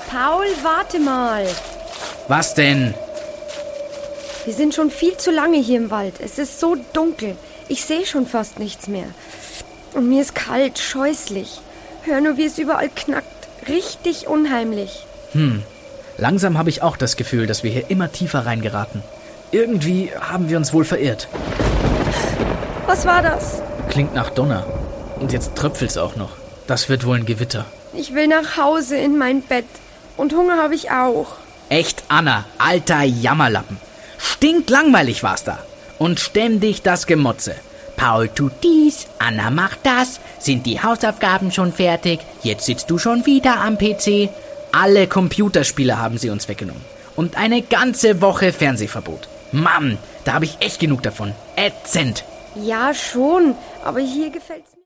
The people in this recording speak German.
Paul, warte mal. Was denn? Wir sind schon viel zu lange hier im Wald. Es ist so dunkel. Ich sehe schon fast nichts mehr. Und mir ist kalt, scheußlich. Hör nur, wie es überall knackt. Richtig unheimlich. Langsam habe ich auch das Gefühl, dass wir hier immer tiefer reingeraten. Irgendwie haben wir uns wohl verirrt. Was war das? Klingt nach Donner. Und jetzt tröpfelt's auch noch. Das wird wohl ein Gewitter. Ich will nach Hause in mein Bett. Und Hunger habe ich auch. Echt, Anna, alter Jammerlappen. Stinklangweilig war's da. Und ständig das Gemotze. Paul tut dies, Anna macht das. Sind die Hausaufgaben schon fertig? Jetzt sitzt du schon wieder am PC. Alle Computerspiele haben sie uns weggenommen. Und eine ganze Woche Fernsehverbot. Mann, da habe ich echt genug davon. Ätzend. Ja, schon. Aber hier gefällt's mir.